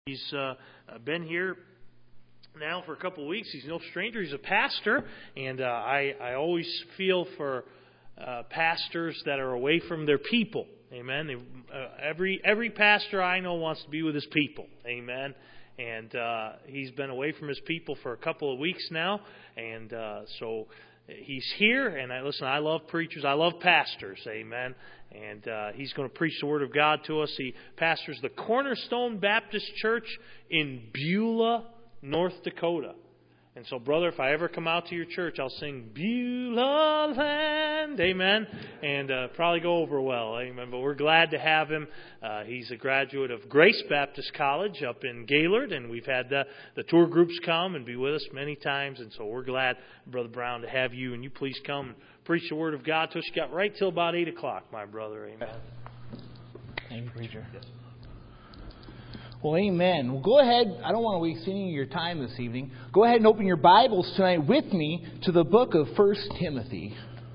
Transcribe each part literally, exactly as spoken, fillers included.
He's uh, been here now for a couple of weeks. He's no stranger. He's a pastor, and uh, I, I always feel for uh, pastors that are away from their people. Amen. They, uh, every every pastor I know wants to be with his people. Amen. And uh, he's been away from his people for a couple of weeks now, and uh, so he's here. And I listen. I love preachers. I love pastors. Amen. And uh, he's going to preach the Word of God to us. He pastors the Cornerstone Baptist Church in Beulah, North Dakota. And so, brother, if I ever come out to your church, I'll sing Beulah Land. Amen. And uh, probably go over well. Amen. But we're glad to have him. Uh, he's a graduate of Grace Baptist College up in Gaylord. And we've had the, the tour groups come and be with us many times. And so we're glad, Brother Brown, to have you. And you please come and preach the Word of God to us. You got right till about eight o'clock, my brother. Amen. Thank you, preacher. Yes. Well, amen. Well, go ahead. I don't want to waste any of your time this evening. Go ahead and open your Bibles tonight with me to the book of First Timothy.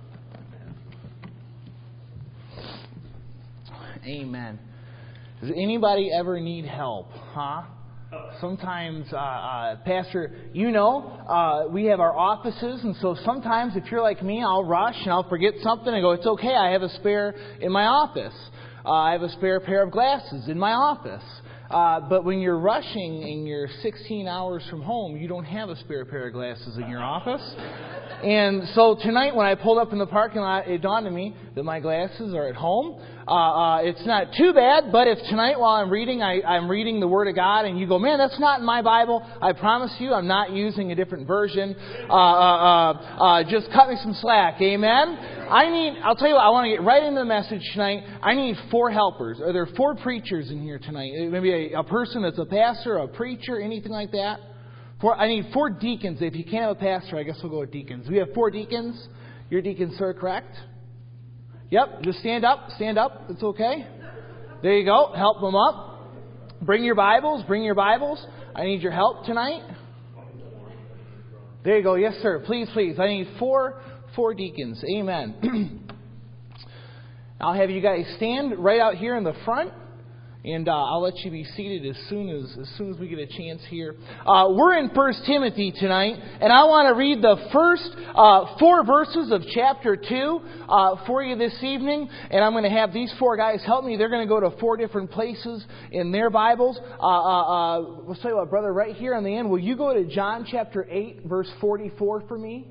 Amen. Does anybody ever need help? Huh? Sometimes, uh, uh, Pastor, you know, uh, we have our offices, and so sometimes if you're like me, I'll rush and I'll forget something and go, it's okay, I have a spare in my office. Uh, I have a spare pair of glasses in my office. Uh, but when you're rushing and you're sixteen hours from home, you don't have a spare pair of glasses in your office. And so tonight when I pulled up in the parking lot, it dawned on me that my glasses are at home. Uh, uh, it's not too bad, but if tonight while I'm reading, I, I'm reading the Word of God and you go, man, that's not in my Bible, I promise you I'm not using a different version. Uh, uh, uh, uh, just cut me some slack, amen? I need, I'll tell you what, I want to get right into the message tonight. I need four helpers. Are there four preachers in here tonight? Maybe a, a person that's a pastor, a preacher, anything like that? Four, I need four deacons. If you can't have a pastor, I guess we'll go with deacons. We have four deacons. Your deacons, sir, correct? Yep, just stand up, stand up. It's okay. There you go. Help them up. Bring your Bibles, bring your Bibles. I need your help tonight. There you go. Yes, sir. Please, please. I need four, four deacons. Amen. I'll have you guys stand right out here in the front. And uh, I'll let you be seated as soon as as soon as we get a chance here. Uh, we're in First Timothy tonight, and I want to read the first uh, four verses of chapter two uh, for you this evening. And I'm going to have these four guys help me. They're going to go to four different places in their Bibles. Uh, uh, uh, let's tell you what, brother, right here on the end, will you go to John chapter eight, verse forty-four for me?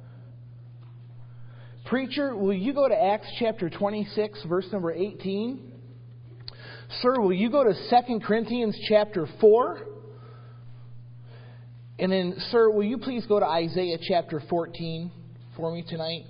Preacher, will you go to Acts chapter twenty-six, verse number eighteen? Sir, will you go to Second Corinthians chapter four? And then, sir, will you please go to Isaiah chapter fourteen for me tonight?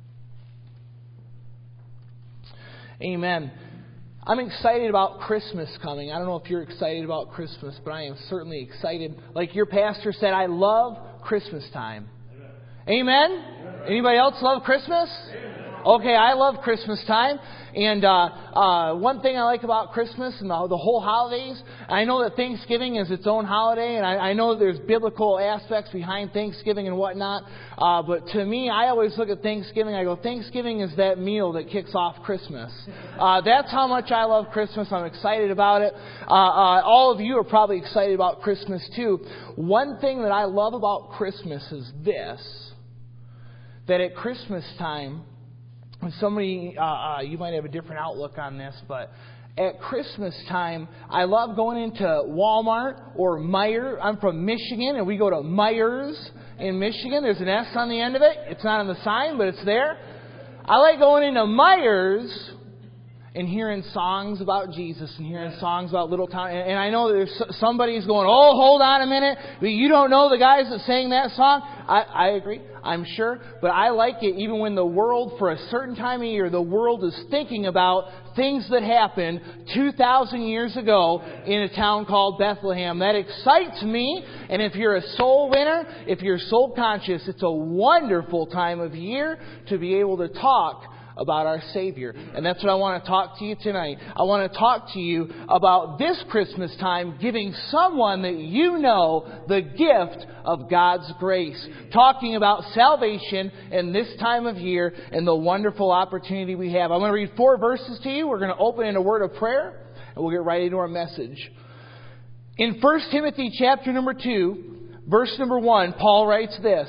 Amen. I'm excited about Christmas coming. I don't know if you're excited about Christmas, but I am certainly excited. Like your pastor said, I love Christmas time. Amen? Amen? Anybody else love Christmas? Amen. Okay, I love Christmas time. And uh, uh, one thing I like about Christmas and the, the whole holidays, I know that Thanksgiving is its own holiday, and I, I know that there's biblical aspects behind Thanksgiving and whatnot. Uh, but to me, I always look at Thanksgiving, I go, Thanksgiving is that meal that kicks off Christmas. Uh, that's how much I love Christmas. I'm excited about it. Uh, uh, all of you are probably excited about Christmas too. One thing that I love about Christmas is this, that at Christmas time, somebody, uh, uh, you might have a different outlook on this, but at Christmas time, I love going into Walmart or Meijer. I'm from Michigan, and we go to Meijers in Michigan. There's an S on the end of it. It's not on the sign, but it's there. I like going into Meijers and hearing songs about Jesus and hearing songs about Little Town. And, and I know there's somebody's going, oh, hold on a minute. You don't know the guys that sang that song? I, I agree. I'm sure. But I like it even when the world, for a certain time of year, the world is thinking about things that happened two thousand years ago in a town called Bethlehem. That excites me. And if you're a soul winner, if you're soul conscious, it's a wonderful time of year to be able to talk about our Savior. And that's what I want to talk to you tonight. I want to talk to you about this Christmas time giving someone that you know the gift of God's grace. Talking about salvation in this time of year and the wonderful opportunity we have. I'm going to read four verses to you. We're going to open in a word of prayer and we'll get right into our message. In First Timothy chapter number two, verse number one, Paul writes this,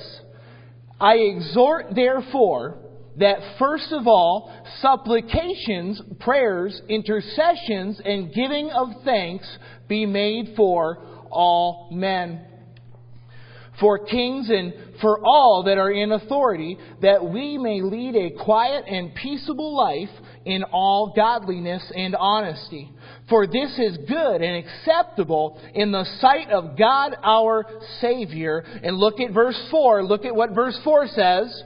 I exhort therefore that first of all, supplications, prayers, intercessions, and giving of thanks be made for all men, for kings and for all that are in authority, that we may lead a quiet and peaceable life in all godliness and honesty. For this is good and acceptable in the sight of God our Savior. And look at verse four. Look at what verse four says.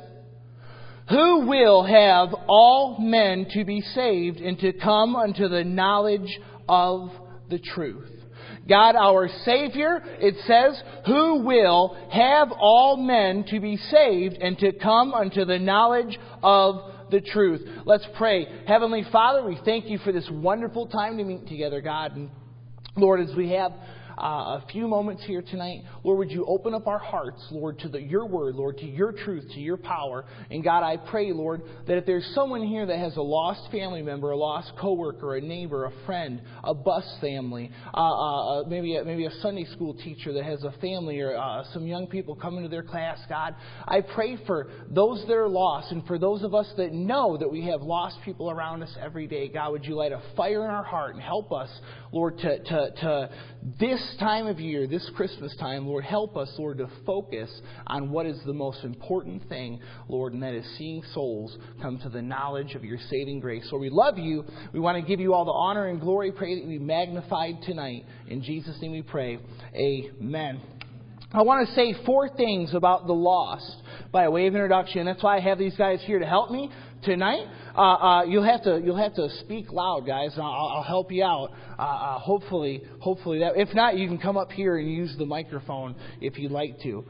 Who will have all men to be saved and to come unto the knowledge of the truth. God our Savior, it says, who will have all men to be saved and to come unto the knowledge of the truth. Let's pray. Heavenly Father, we thank you for this wonderful time to meet together, God. And Lord, as we have Uh, a few moments here tonight, Lord, would you open up our hearts, Lord, to the, your word, Lord, to your truth, to your power. And God, I pray, Lord, that if there's someone here that has a lost family member, a lost coworker, a neighbor, a friend, a bus family, uh, uh, maybe, a, maybe a Sunday school teacher that has a family, or uh, some young people coming to their class, God, I pray for those that are lost, and for those of us that know that we have lost people around us every day. God, would you light a fire in our heart and help us, Lord, to, to, to this time of year, this Christmas time, Lord, help us, Lord, to focus on what is the most important thing, Lord, and that is seeing souls come to the knowledge of your saving grace. So we love you. We want to give you all the honor and glory. Pray that you be magnified tonight. In Jesus' name we pray. Amen. I want to say four things about the lost by way of introduction. That's why I have these guys here to help me tonight. Uh, uh, you'll have to you'll have to speak loud, guys. And I'll, I'll help you out. Uh, uh, hopefully, hopefully that. If not, you can come up here and use the microphone if you'd like to.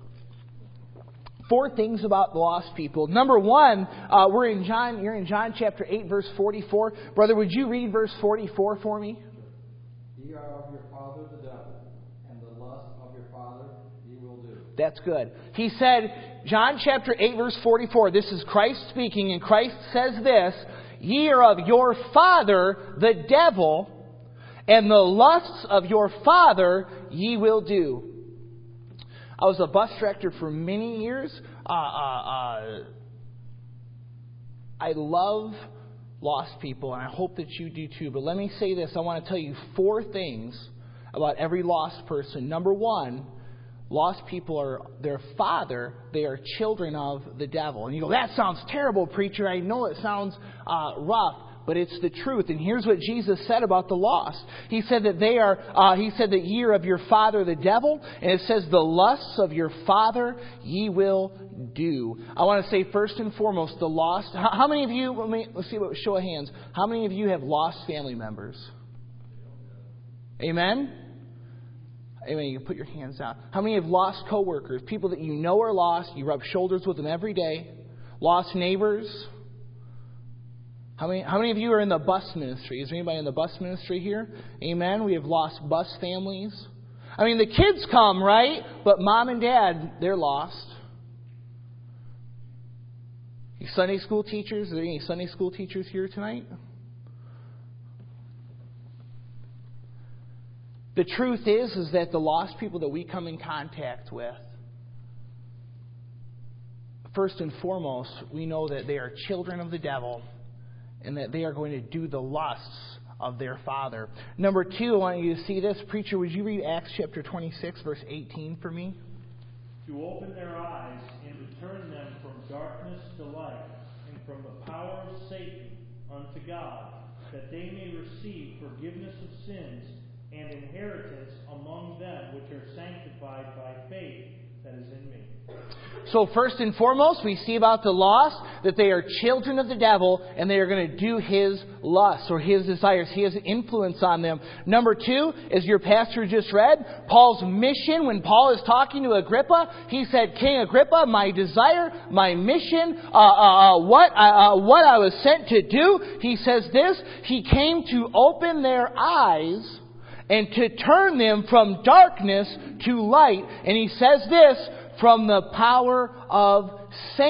Four things about the lost people. Number one, uh, we're in John. You're in John chapter eight, verse forty-four. Brother, would you read verse forty-four for me? Ye are of your father the devil, and the lust of your father ye will do. That's good. He said, John chapter eight, verse forty-four, this is Christ speaking, and Christ says this, ye are of your father the devil, and the lusts of your father ye will do. I was a bus director for many years. Uh, uh, uh, I love lost people, and I hope that you do too. But let me say this. I want to tell you four things about every lost person. Number one, lost people are their father. They are children of the devil. And you go, that sounds terrible, preacher. I know it sounds uh, rough, but it's the truth. And here's what Jesus said about the lost. He said that they are. Uh, he said that ye are of your father the devil, and it says the lusts of your father ye will do. I want to say first and foremost, the lost. How, how many of you? Let me let's see what show of hands. How many of you have lost family members? Amen. Amen. You can put your hands down. How many have lost coworkers? People that you know are lost. You rub shoulders with them every day. Lost neighbors. How many, how many of you are in the bus ministry? Is there anybody in the bus ministry here? Amen. We have lost bus families. I mean, the kids come, right? But mom and dad, they're lost. You Sunday school teachers? Are there any Sunday school teachers here tonight? The truth is, is that the lost people that we come in contact with, first and foremost, we know that they are children of the devil and that they are going to do the lusts of their father. Number two, I want you to see this. Preacher, would you read Acts chapter twenty-six, verse eighteen for me? To open their eyes and to turn them from darkness to light and from the power of Satan unto God, that they may receive forgiveness of sins and inheritance among them which are sanctified by faith that is in me. So first and foremost, we see about the lost that they are children of the devil and they are going to do his lusts or his desires. He has influence on them. Number two, as your pastor just read, Paul's mission, when Paul is talking to Agrippa, he said, King Agrippa, my desire, my mission, uh, uh, what, uh, what I was sent to do, he says this, he came to open their eyes and to turn them from darkness to light. And he says this, from the power of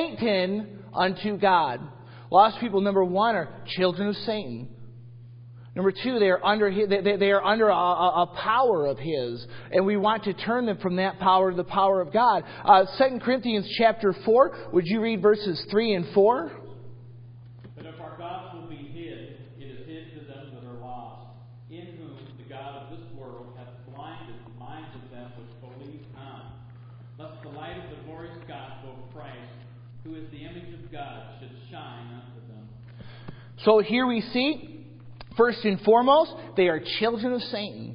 Satan unto God. Lost people, number one, are children of Satan. Number two, they are under they, they are under a, a power of His, and we want to turn them from that power to the power of God. Uh, Second Corinthians chapter four. Would you read verses three and four? But if our gospel be hid, it is hid to them that are lost, in whom the God of this world hath blinded the minds of them which believe not, lest the light of the glorious gospel of Christ, who is the image of God, should shine unto them. So here we see, first and foremost, they are children of Satan.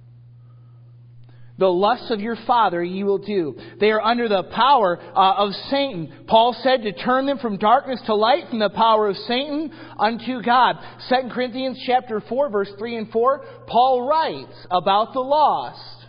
The lusts of your father ye will do. They are under the power uh, of Satan. Paul said to turn them from darkness to light, from the power of Satan unto God. Second Corinthians chapter four, verse three and four, Paul writes about the lost.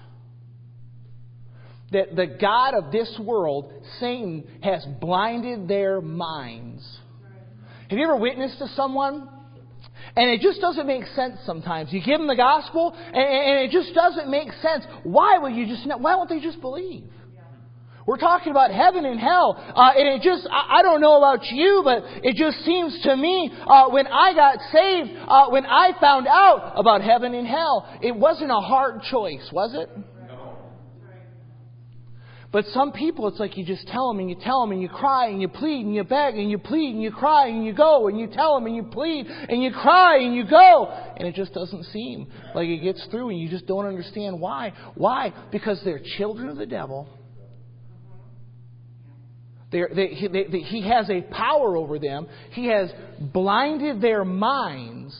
That the God of this world, Satan, has blinded their minds. Have you ever witnessed to someone? And it just doesn't make sense sometimes. You give them the gospel, and, and it just doesn't make sense. Why will you just? Why won't they just believe? We're talking about heaven and hell, uh, and it just, I, I don't know about you, but it just seems to me, uh, when I got saved, uh, when I found out about heaven and hell, it wasn't a hard choice, was it? But some people, it's like you just tell them and you tell them and you cry and you plead and you beg and you plead and you cry and you go and you tell them and you plead and you cry and you go. And it just doesn't seem like it gets through, and you just don't understand why. Why? Because they're children of the devil. They're, they, he, they, they, he has a power over them. He has blinded their minds,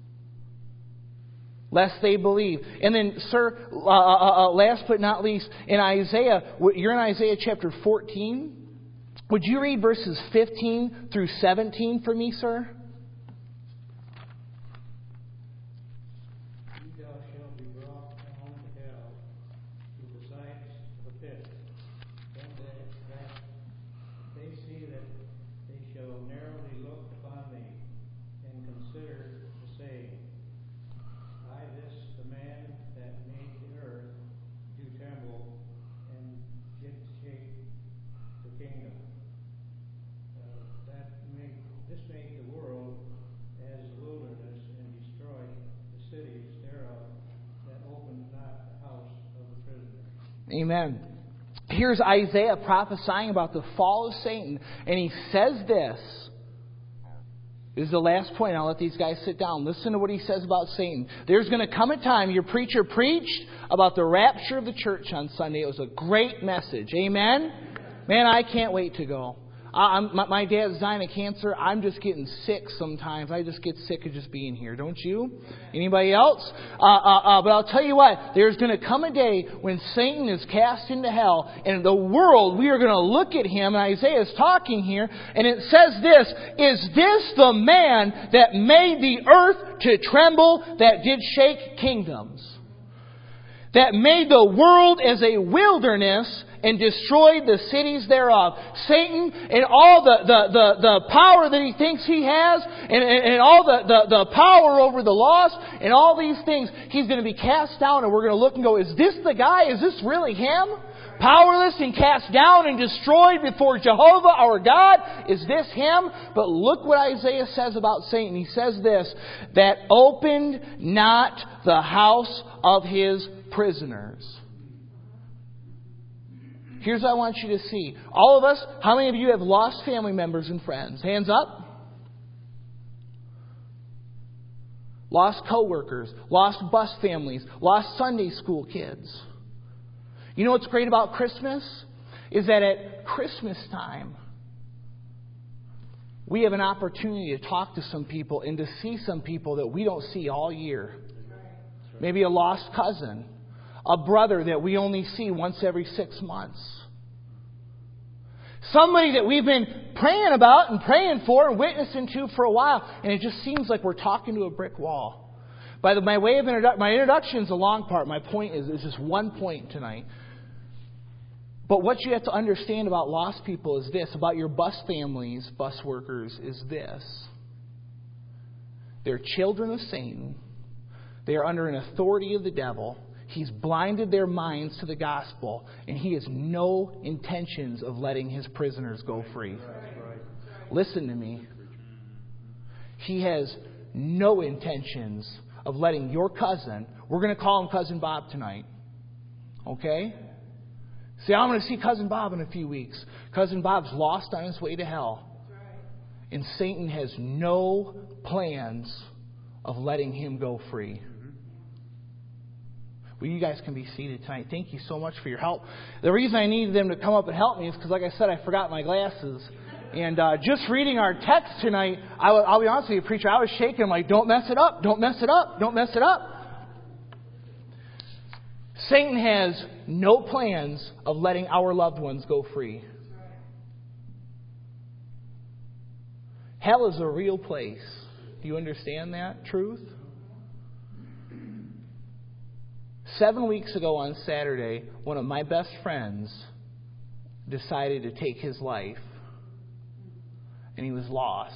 lest they believe. And then, sir, uh, uh, uh, last but not least, in Isaiah, you're in Isaiah chapter fourteen. Would you read verses fifteen through seventeen for me, sir? Thou shalt be brought down to hell, to the sides of the pit. Then they, that they see that they shall narrowly look upon thee, and consider the saying, I, this, the man that made the earth, do tremble, and did shake the kingdom. Uh, that made, this made the world as a wilderness, and destroyed the cities thereof, that opened not the house of the prisoner. Amen. Here's Isaiah prophesying about the fall of Satan, and he says this. This is the last point. I'll let these guys sit down. Listen to what he says about Satan. There's going to come a time, your preacher preached about the rapture of the church on Sunday. It was a great message. Amen? Man, I can't wait to go. I'm, my, my dad's dying of cancer. I'm just getting sick sometimes. I just get sick of just being here. Don't you? Anybody else? Uh, uh, uh, but I'll tell you what. There's going to come a day when Satan is cast into hell. And the world, we are going to look at him. And Isaiah is talking here. And it says this. Is this the man that made the earth to tremble, that did shake kingdoms? That made the world as a wilderness and destroyed the cities thereof. Satan and all the, the, the, the power that he thinks he has, and, and, and all the, the, the power over the lost, and all these things, he's going to be cast down, and we're going to look and go, is this the guy? Is this really him? Powerless and cast down and destroyed before Jehovah our God? Is this him? But look what Isaiah says about Satan. He says this, that opened not the house of his prisoners. Here's what I want you to see. All of us, how many of you have lost family members and friends? Hands up. Lost coworkers, lost bus families, lost Sunday school kids. You know what's great about Christmas? Is that at Christmas time, we have an opportunity to talk to some people and to see some people that we don't see all year. Maybe a lost cousin. A brother that we only see once every six months. Somebody that we've been praying about and praying for and witnessing to for a while. And it just seems like we're talking to a brick wall. By the, my way of introdu- my introduction is a long part. My point is, is just one point tonight. But what you have to understand about lost people is this. About your bus families, bus workers, is this. They're children of Satan. They are under an authority of the devil. He's blinded their minds to the gospel, and he has no intentions of letting his prisoners go free. Listen to me. He has no intentions of letting your cousin, we're going to call him Cousin Bob tonight, okay? See, I'm going to see Cousin Bob in a few weeks. Cousin Bob's lost on his way to hell. And Satan has no plans of letting him go free. Well, you guys can be seated tonight. Thank you so much for your help. The reason I needed them to come up and help me is because, like I said, I forgot my glasses. And uh, just reading our text tonight, I w- I'll be honest with you, preacher, I was shaking. I'm like, don't mess it up. Don't mess it up. Don't mess it up. Satan has no plans of letting our loved ones go free. Hell is a real place. Do you understand that truth? Seven weeks ago on Saturday, one of my best friends decided to take his life. And he was lost.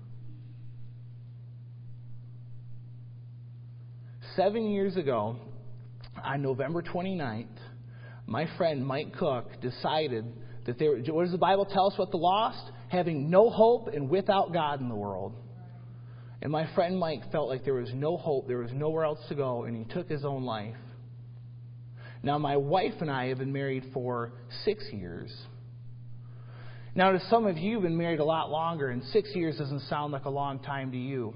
Seven years ago, on November twenty-ninth, my friend Mike Cook decided that they were, what does the Bible tell us what the lost? Having no hope and without God in the world. And my friend Mike felt like there was no hope, there was nowhere else to go, and he took his own life. Now, my wife and I have been married for six years. Now, to some of you, you've been married a lot longer, and six years doesn't sound like a long time to you.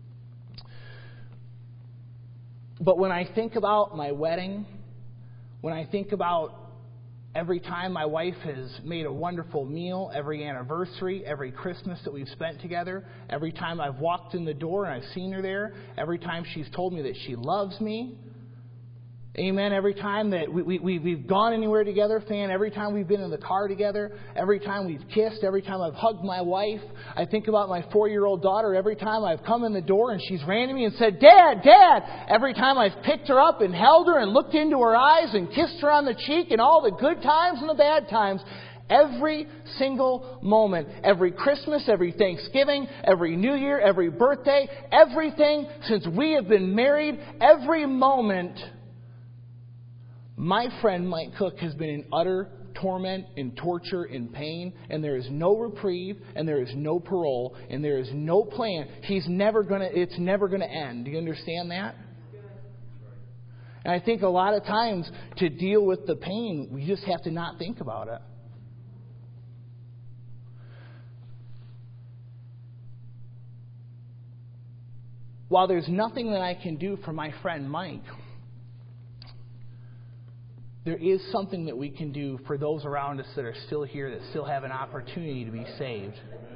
But when I think about my wedding, when I think about every time my wife has made a wonderful meal, every anniversary, every Christmas that we've spent together, every time I've walked in the door and I've seen her there, every time she's told me that she loves me, amen, every time that we, we, we've gone anywhere together, fan, every time we've been in the car together, every time we've kissed, every time I've hugged my wife, I think about my four-year-old daughter, every time I've come in the door and she's ran to me and said, Dad, Dad, every time I've picked her up and held her and looked into her eyes and kissed her on the cheek and all the good times and the bad times, every single moment, every Christmas, every Thanksgiving, every New Year, every birthday, everything since we have been married, every moment, my friend Mike Cook has been in utter torment and torture and pain, and there is no reprieve, and there is no parole, and there is no plan. He's never gonna. It's never gonna end. Do you understand that? And I think a lot of times to deal with the pain, we just have to not think about it. While there's nothing that I can do for my friend Mike, there is something that we can do for those around us that are still here, that still have an opportunity to be saved.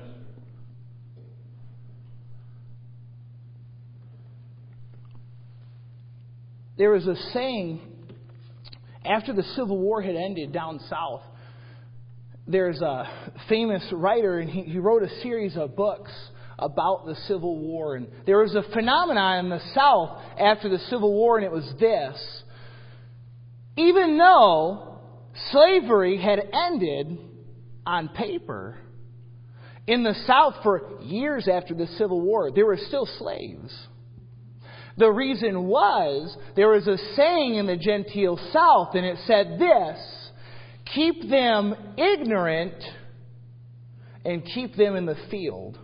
There was a saying, after the Civil War had ended down south, there's a famous writer, and he, he wrote a series of books about the Civil War. And there was a phenomenon in the South after the Civil War, and it was this. Even though slavery had ended on paper, in the South for years after the Civil War, there were still slaves. The reason was, there was a saying in the genteel South, and it said this, keep them ignorant and keep them in the field.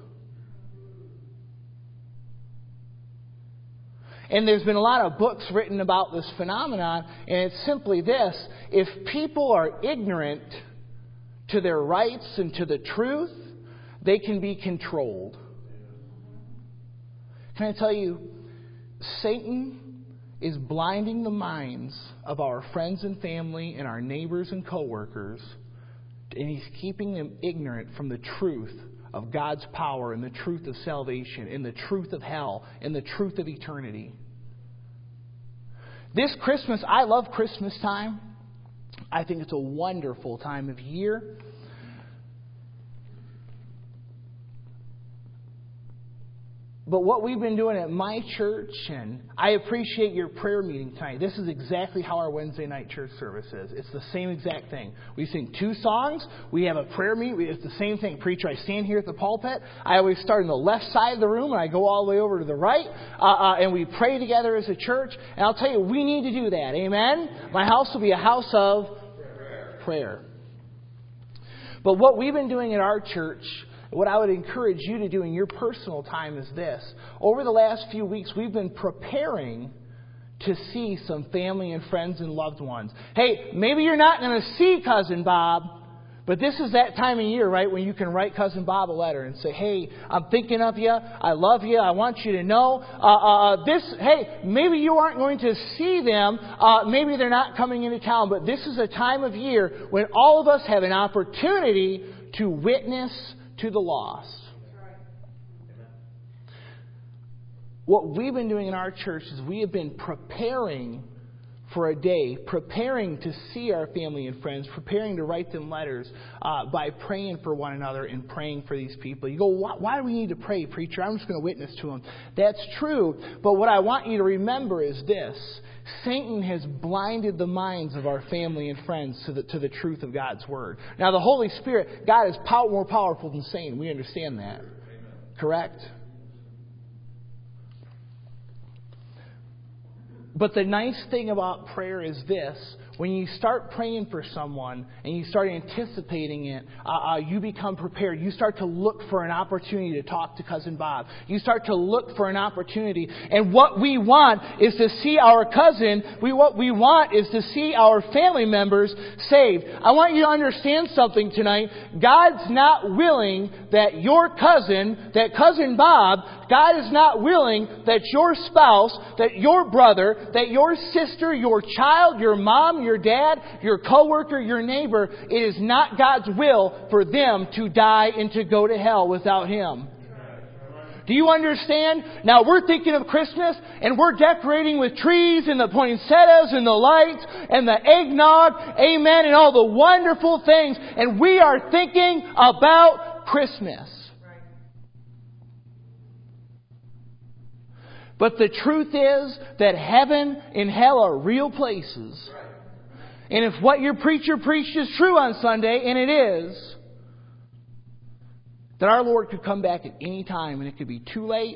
And there's been a lot of books written about this phenomenon, and it's simply this. If people are ignorant to their rights and to the truth, they can be controlled. Can I tell you, Satan is blinding the minds of our friends and family and our neighbors and coworkers, and he's keeping them ignorant from the truth of God's power and the truth of salvation and the truth of hell and the truth of eternity. This Christmas, I love Christmas time. I think it's a wonderful time of year. But what we've been doing at my church, and I appreciate your prayer meeting tonight. This is exactly how our Wednesday night church service is. It's the same exact thing. We sing two songs. We have a prayer meeting. It's the same thing. Preacher, I stand here at the pulpit. I always start on the left side of the room, and I go all the way over to the right. Uh, uh, and we pray together as a church. And I'll tell you, we need to do that. Amen? My house will be a house of prayer. prayer. But what we've been doing at our church, What I would encourage you to do in your personal time is this. Over the last few weeks, we've been preparing to see some family and friends and loved ones. Hey, maybe you're not going to see Cousin Bob, but this is that time of year, right, when you can write Cousin Bob a letter and say, hey, I'm thinking of you. I love you. I want you to know. Uh, uh, this. Hey, maybe you aren't going to see them. Uh, maybe they're not coming into town, but this is a time of year when all of us have an opportunity to witness to the lost. What we've been doing in our church is we have been preparing for a day, preparing to see our family and friends, preparing to write them letters uh, by praying for one another and praying for these people. You go, why, why do we need to pray, preacher? I'm just going to witness to them. That's true, but what I want you to remember is this. Satan has blinded the minds of our family and friends to the, to the truth of God's Word. Now, the Holy Spirit, God is pow- more powerful than Satan. We understand that. Amen. Correct? But the nice thing about prayer is this. When you start praying for someone and you start anticipating it, uh, uh, you become prepared. You start to look for an opportunity to talk to Cousin Bob. You start to look for an opportunity. And what we want is to see our cousin, we, what we want is to see our family members saved. I want you to understand something tonight. God's not willing that your cousin, that Cousin Bob, God is not willing that your spouse, that your brother, that your sister, your child, your mom, your dad, your coworker, your neighbor, it is not God's will for them to die and to go to hell without Him. Do you understand? Now we're thinking of Christmas and we're decorating with trees and the poinsettias and the lights and the eggnog, amen, and all the wonderful things. And we are thinking about Christmas. But the truth is that heaven and hell are real places. And if what your preacher preached is true on Sunday, and it is, then our Lord could come back at any time and it could be too late.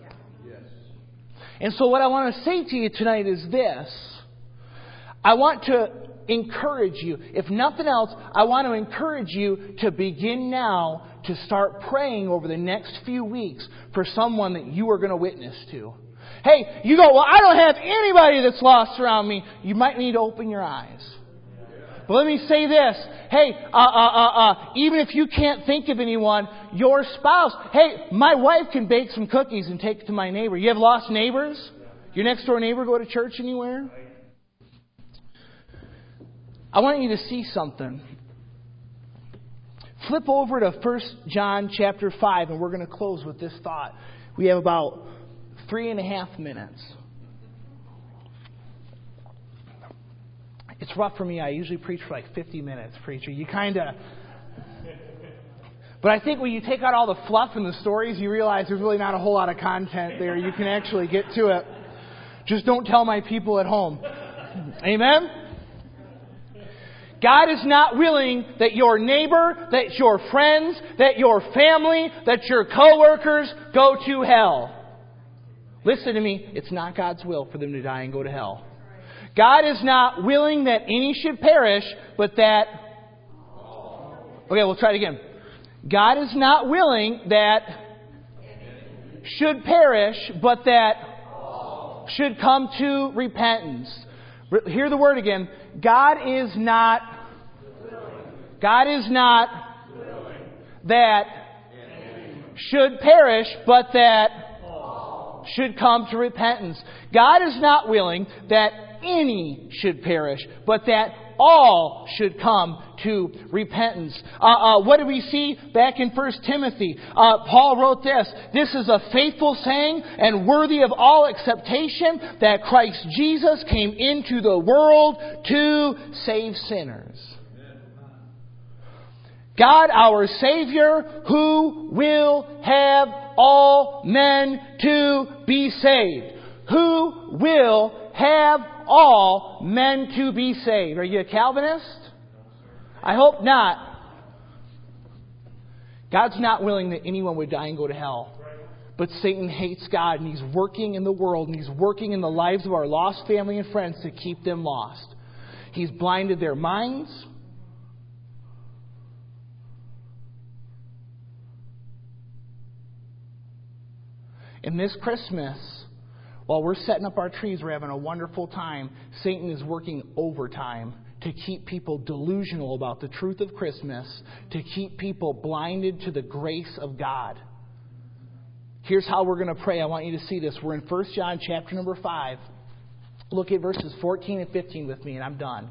And so what I want to say to you tonight is this. I want to encourage you. If nothing else, I want to encourage you to begin now to start praying over the next few weeks for someone that you are going to witness to. Hey, you go, well, I don't have anybody that's lost around me. You might need to open your eyes. But let me say this. Hey, uh, uh, uh, uh, even if you can't think of anyone, your spouse, hey, my wife can bake some cookies and take it to my neighbor. You have lost neighbors? Your next door neighbor go to church anywhere? I want you to see something. Flip over to First John chapter five, and we're going to close with this thought. We have about three and a half minutes. It's rough for me. I usually preach for like fifty minutes, preacher. You kind of... But I think when you take out all the fluff and the stories, you realize there's really not a whole lot of content there. You can actually get to it. Just don't tell my people at home. Amen? God is not willing that your neighbor, that your friends, that your family, that your coworkers go to hell. Listen to me. It's not God's will for them to die and go to hell. God is not willing that any should perish, but that... Okay, we'll try it again. God is not willing that should perish, but that should come to repentance. Hear the word again. God is not... God is not that should perish, but that should come to repentance. God is not willing that any should perish, but that all should come to repentance. Uh, uh, what do we see back in First Timothy? Uh, Paul wrote this. This is a faithful saying and worthy of all acceptation that Christ Jesus came into the world to save sinners. God our Savior, who will have all men to be saved. Who will have all men to be saved. Are you a Calvinist? I hope not. God's not willing that anyone would die and go to hell. But Satan hates God, and he's working in the world, and he's working in the lives of our lost family and friends to keep them lost. He's blinded their minds. And this Christmas, while we're setting up our trees, we're having a wonderful time, Satan is working overtime to keep people delusional about the truth of Christmas, to keep people blinded to the grace of God. Here's how we're going to pray. I want you to see this. We're in First John chapter number five. Look at verses fourteen and fifteen with me, and I'm done.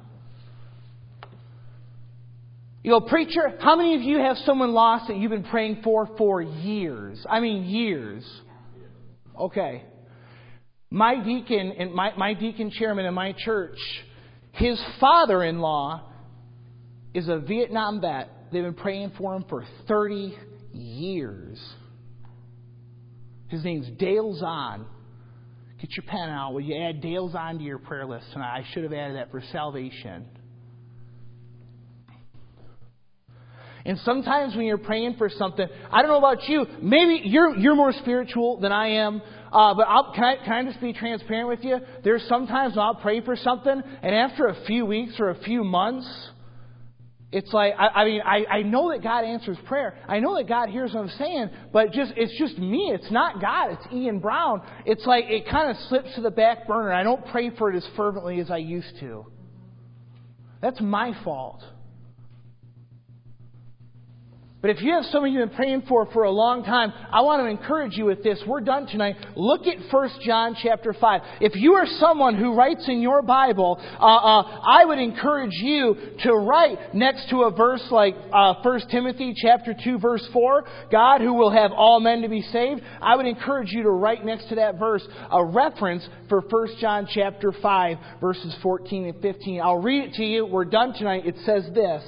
You go, preacher, how many of you have someone lost that you've been praying for for years? I mean, years. Okay. My deacon and my, my deacon chairman in my church, his father-in-law is a Vietnam vet. They've been praying for him for thirty years. His name's Dale Zahn. Get your pen out. Will you add Dale Zahn to your prayer list tonight? I should have added that for salvation. And sometimes when you're praying for something, I don't know about you, maybe you're you're more spiritual than I am, uh, but I'll, can, I, can I just be transparent with you? There's sometimes I'll pray for something, and after a few weeks or a few months, it's like, I, I mean, I, I know that God answers prayer. I know that God hears what I'm saying, but just it's just me. It's not God. It's Ian Brown. It's like it kind of slips to the back burner. I don't pray for it as fervently as I used to. That's my fault. But if you have someone you've been praying for for a long time, I want to encourage you with this. We're done tonight. Look at First John chapter five. If you are someone who writes in your Bible, uh, uh, I would encourage you to write next to a verse like uh, First Timothy chapter two, verse four, God who will have all men to be saved. I would encourage you to write next to that verse a reference for First John chapter five, verses fourteen and fifteen. I'll read it to you. We're done tonight. It says this.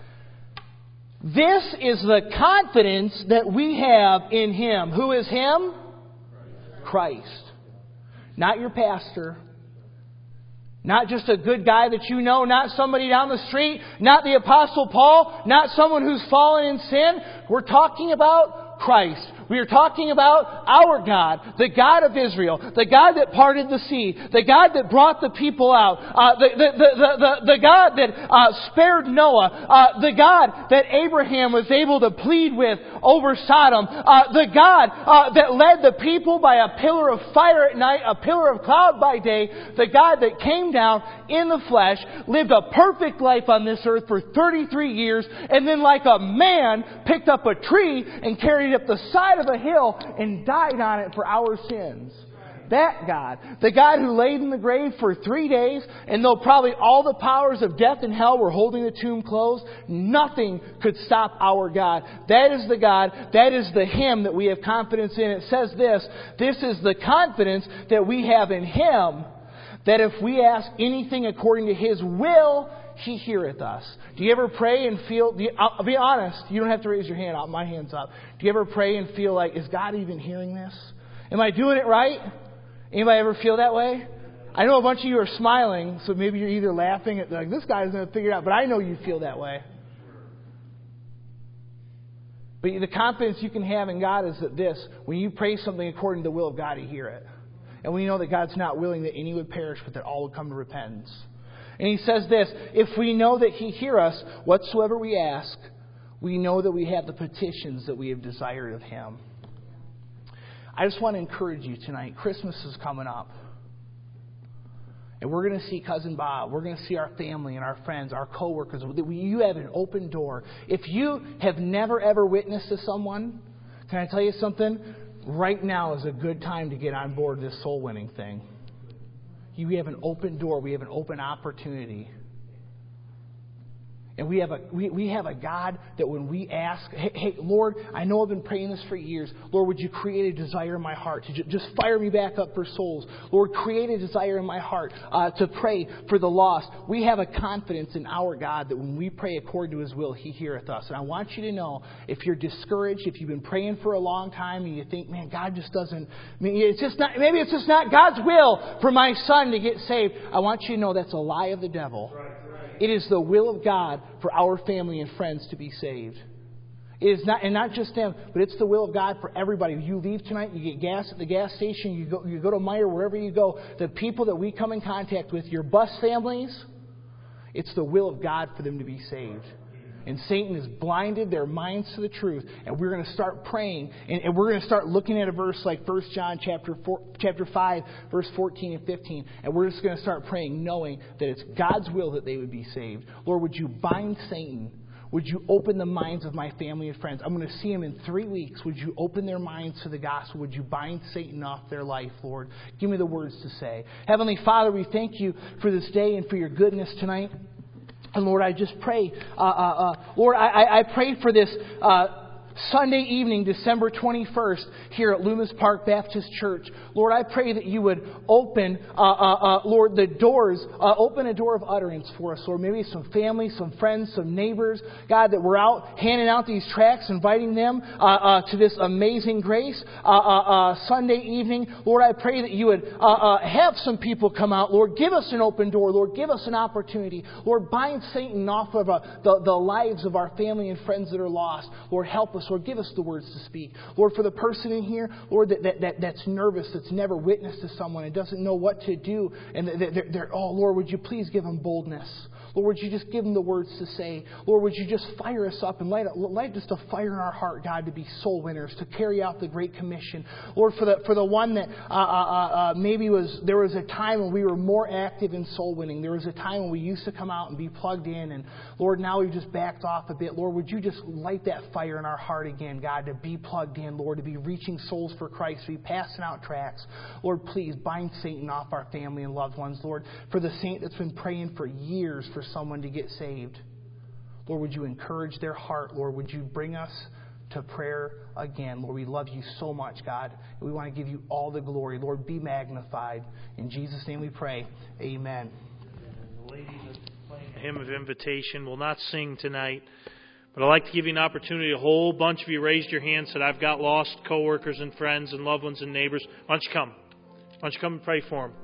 This is the confidence that we have in Him. Who is Him? Christ. Not your pastor. Not just a good guy that you know. Not somebody down the street. Not the Apostle Paul. Not someone who's fallen in sin. We're talking about Christ. We are talking about our God, the God of Israel, the God that parted the sea, the God that brought the people out, uh, the, the, the, the, the, the God that uh, spared Noah, uh, the God that Abraham was able to plead with over Sodom, uh, the God uh, that led the people by a pillar of fire at night, a pillar of cloud by day, the God that came down in the flesh, lived a perfect life on this earth for thirty-three years, and then like a man picked up a tree and carried it up the side of a hill and died on it for our sins. That God, the God who laid in the grave for three days, and though probably all the powers of death and hell were holding the tomb closed, nothing could stop our God. That is the God, that is the Him that we have confidence in. It says this, this is the confidence that we have in Him, that if we ask anything according to His will, He heareth us. Do you ever pray and feel, do you, I'll be honest, you don't have to raise your hand up, my hand's up. Do you ever pray and feel like, is God even hearing this? Am I doing it right? Anybody ever feel that way? I know a bunch of you are smiling, so maybe you're either laughing at, like, this guy's going to figure it out, but I know you feel that way. But the confidence you can have in God is that this, when you pray something according to the will of God, He hear it. And we know that God's not willing that any would perish, but that all would come to repentance. And He says this, if we know that He hear us, whatsoever we ask, we know that we have the petitions that we have desired of Him. I just want to encourage you tonight. Christmas is coming up. And we're going to see Cousin Bob. We're going to see our family and our friends, our coworkers. You have an open door. If you have never ever witnessed to someone, can I tell you something? Right now is a good time to get on board this soul winning thing. We have an open door. We have an open opportunity. And we have a we, we have a God that when we ask, hey, hey, Lord, I know I've been praying this for years. Lord, would you create a desire in my heart to ju- just fire me back up for souls? Lord, create a desire in my heart uh, to pray for the lost. We have a confidence in our God that when we pray according to His will, He heareth us. And I want you to know, if you're discouraged, if you've been praying for a long time and you think, man, God just doesn't, I mean, it's just not, maybe it's just not God's will for my son to get saved. I want you to know that's a lie of the devil. Right. It is the will of God for our family and friends to be saved. It is not, and not just them, but it's the will of God for everybody. You leave tonight, you get gas at the gas station, you go, you go to Meijer, wherever you go. The people that we come in contact with, your bus families, it's the will of God for them to be saved. And Satan has blinded their minds to the truth. And we're going to start praying. And, and we're going to start looking at a verse like First John chapter four, chapter five, verse fourteen and fifteen. And we're just going to start praying knowing that it's God's will that they would be saved. Lord, would you bind Satan? Would you open the minds of my family and friends? I'm going to see them in three weeks. Would you open their minds to the gospel? Would you bind Satan off their life, Lord? Give me the words to say. Heavenly Father, we thank you for this day and for your goodness tonight. And Lord, I just pray, uh, uh, uh, Lord, I, I pray for this uh, Sunday evening, December twenty-first, here at Loomis Park Baptist Church. Lord, I pray that you would open, uh, uh, uh, Lord, the doors, uh, open a door of utterance for us, Lord. Maybe some family, some friends, some neighbors, God, that we're out handing out these tracts, inviting them uh, uh, to this amazing grace uh, uh, uh, Sunday evening. Lord, I pray that you would uh, uh, have some people come out. Lord, give us an open door. Lord, give us an opportunity. Lord, bind Satan off of uh, the, the lives of our family and friends that are lost. Lord, help us. Lord, give us the words to speak. Lord, for the person in here, Lord, that, that, that that's nervous, that's never witnessed to someone and doesn't know what to do, and they're, they're, oh, Lord, would you please give them boldness? Lord, would you just give them the words to say? Lord, would you just fire us up and light, light just a fire in our heart, God, to be soul winners, to carry out the Great Commission. Lord, for the for the one that uh, uh, uh, maybe was there was a time when we were more active in soul winning. There was a time when we used to come out and be plugged in, and Lord, now we've just backed off a bit. Lord, would you just light that fire in our heart again, God, to be plugged in, Lord, to be reaching souls for Christ, to be passing out tracts. Lord, please bind Satan off our family and loved ones. Lord, for the saint that's been praying for years for someone to get saved, Lord, would you encourage their heart? Lord, would you bring us to prayer again? Lord, we love you so much, God, and we want to give you all the glory. Lord, be magnified. In Jesus' name we pray. Amen. The ladies are playing a hymn of invitation. We'll not sing tonight, but I'd like to give you an opportunity. A whole bunch of you raised your hands, said, I've got lost coworkers and friends and loved ones and neighbors. Why don't you come? Why don't you come and pray for them?